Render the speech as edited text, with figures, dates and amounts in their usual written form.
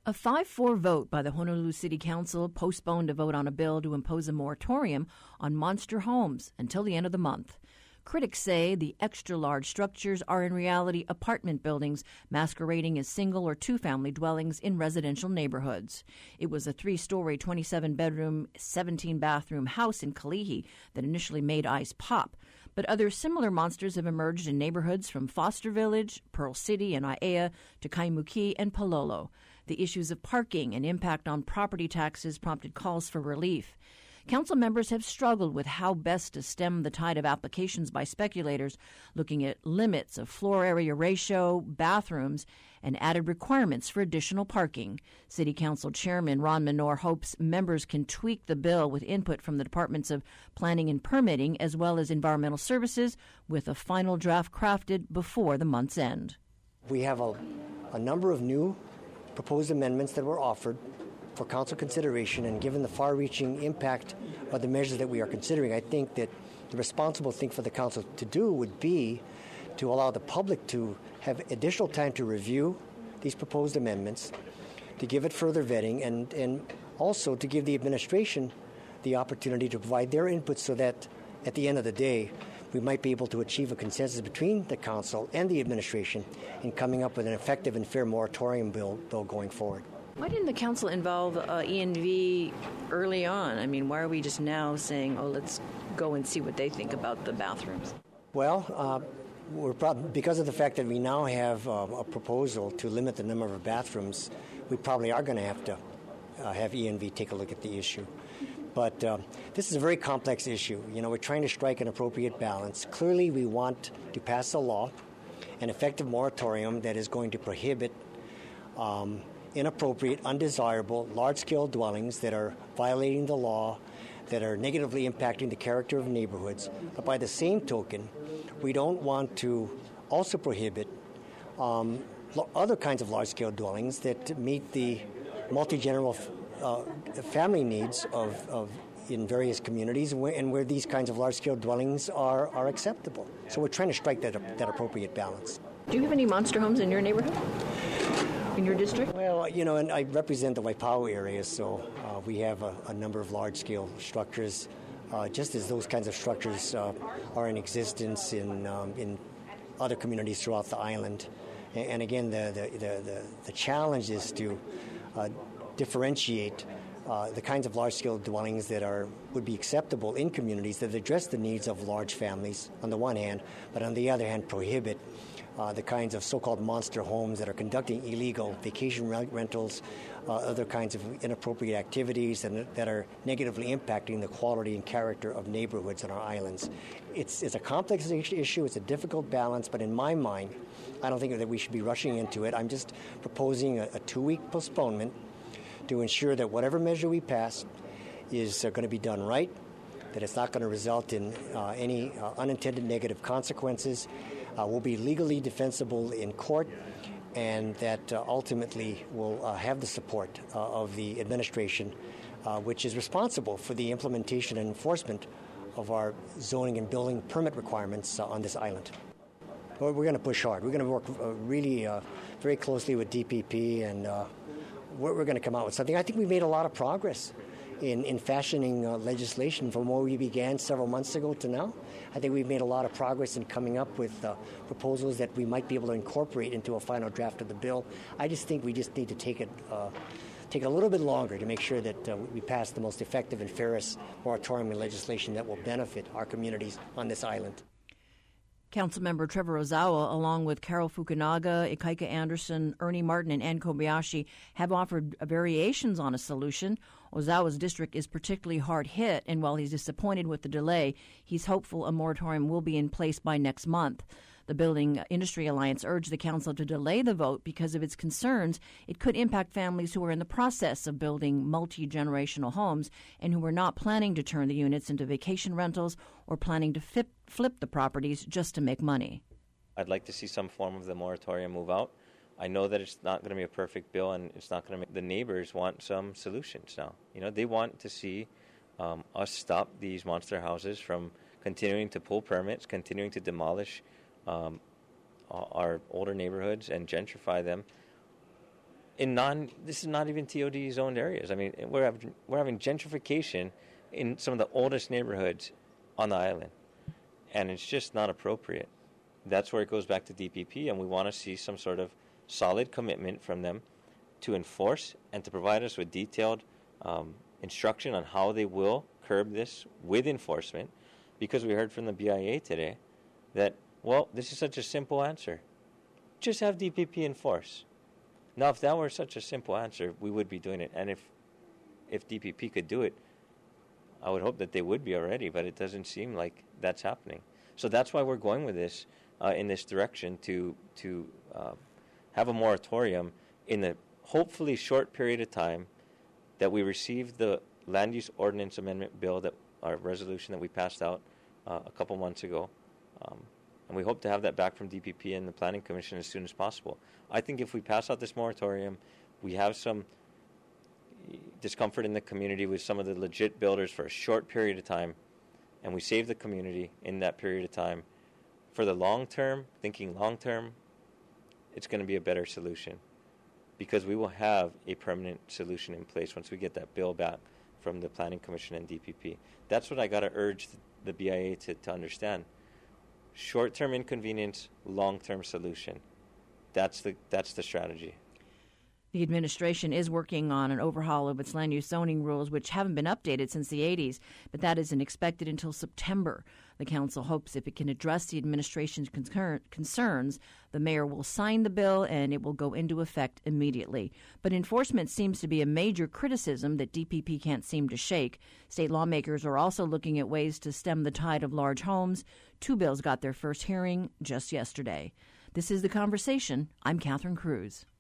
A 5-4 vote by the Honolulu City Council postponed a vote on a bill to impose a moratorium on monster homes until the end of the month. Critics say the extra-large structures are in reality apartment buildings masquerading as single- or two-family dwellings in residential neighborhoods. It was a 3-story, 27-bedroom, 17-bathroom house in Kalihi that initially made eyes pop. But other similar monsters have emerged in neighborhoods from Foster Village, Pearl City, and Aiea to Kaimuki and Palolo. The issues of parking and impact on property taxes prompted calls for relief. Council members have struggled with how best to stem the tide of applications by speculators, looking at limits of floor area ratio, bathrooms, and added requirements for additional parking. City Council Chairman Ron Menor hopes members can tweak the bill with input from the Departments of Planning and Permitting as well as Environmental Services, with a final draft crafted before the month's end. We have a number of new proposed amendments that were offered for council consideration, and given the far-reaching impact of the measures that we are considering, I think that the responsible thing for the council to do would be to allow the public to have additional time to review these proposed amendments, to give it further vetting, and also to give the administration the opportunity to provide their input so that at the end of the day, we might be able to achieve a consensus between the council and the administration in coming up with an effective and fair moratorium bill going forward. Why didn't the council involve ENV early on? I mean, why are we just now saying, let's go and see what they think about the bathrooms? Well, because of the fact that we now have a proposal to limit the number of bathrooms, we probably are going to have ENV take a look at the issue. But this is a very complex issue. We're trying to strike an appropriate balance. Clearly, we want to pass a law, an effective moratorium that is going to prohibit inappropriate, undesirable, large-scale dwellings that are violating the law, that are negatively impacting the character of neighborhoods. But by the same token, we don't want to also prohibit other kinds of large-scale dwellings that meet the multi-general family needs in various communities and where these kinds of large-scale dwellings are acceptable. So we're trying to strike that appropriate balance. Do you have any monster homes in your neighborhood? In your district? Well, and I represent the Waipahu area, so we have a number of large-scale structures, just as those kinds of structures are in existence in other communities throughout the island. And again, the challenge is to differentiate the kinds of large-scale dwellings that would be acceptable in communities that address the needs of large families on the one hand, but on the other hand prohibit the kinds of so-called monster homes that are conducting illegal vacation rentals, other kinds of inappropriate activities that are negatively impacting the quality and character of neighborhoods on our islands. It's a complex issue. It's a difficult balance, but in my mind, I don't think that we should be rushing into it. I'm just proposing a 2-week postponement to ensure that whatever measure we pass is going to be done right, that it's not going to result in any unintended negative consequences, will be legally defensible in court, and that ultimately will have the support of the administration, which is responsible for the implementation and enforcement of our zoning and building permit requirements on this island. We're going to push hard. We're going to work really very closely with DPP, and we're going to come out with something. I think we've made a lot of progress in fashioning legislation from where we began several months ago to now. I think we've made a lot of progress in coming up with proposals that we might be able to incorporate into a final draft of the bill. I just think we just need to take it a little bit longer to make sure that we pass the most effective and fairest moratorium legislation that will benefit our communities on this island. Councilmember Trevor Ozawa, along with Carol Fukunaga, Ikaika Anderson, Ernie Martin, and Ann Kobayashi, have offered variations on a solution. Ozawa's district is particularly hard hit, and while he's disappointed with the delay, he's hopeful a moratorium will be in place by next month. The Building Industry Alliance urged the council to delay the vote because of its concerns it could impact families who are in the process of building multi-generational homes and who are not planning to turn the units into vacation rentals or planning to flip the properties just to make money. I'd like to see some form of the moratorium move out. I know that it's not going to be a perfect bill, and it's not going to make the neighbors want some solutions now. They want to see us stop these monster houses from continuing to pull permits, continuing to demolish our older neighborhoods and gentrify them. this is not even TOD zoned areas. I mean, we're having gentrification in some of the oldest neighborhoods on the island, and it's just not appropriate. That's where it goes back to DPP, and we want to see some sort of solid commitment from them to enforce and to provide us with detailed instruction on how they will curb this with enforcement, because we heard from the BIA today that, well, this is such a simple answer. Just have DPP enforce. Now, if that were such a simple answer, we would be doing it. And if DPP could do it, I would hope that they would be already, but it doesn't seem like that's happening. So that's why we're going with this in this direction to have a moratorium in the hopefully short period of time that we receive the land use ordinance amendment bill, that our resolution that we passed out a couple months ago. And we hope to have that back from DPP and the Planning Commission as soon as possible. I think if we pass out this moratorium, we have some discomfort in the community with some of the legit builders for a short period of time, and we save the community in that period of time. For the long term, thinking long term, it's going to be a better solution, because we will have a permanent solution in place once we get that bill back from the Planning Commission and DPP. That's what I got to urge the BIA to understand. Short-term inconvenience, long-term solution. That's the strategy. The administration is working on an overhaul of its land use zoning rules, which haven't been updated since the 80s, but that isn't expected until September. The council hopes if it can address the administration's concerns, the mayor will sign the bill and it will go into effect immediately. But enforcement seems to be a major criticism that DPP can't seem to shake. State lawmakers are also looking at ways to stem the tide of large homes. 2 bills got their first hearing just yesterday. This is The Conversation. I'm Catherine Cruz.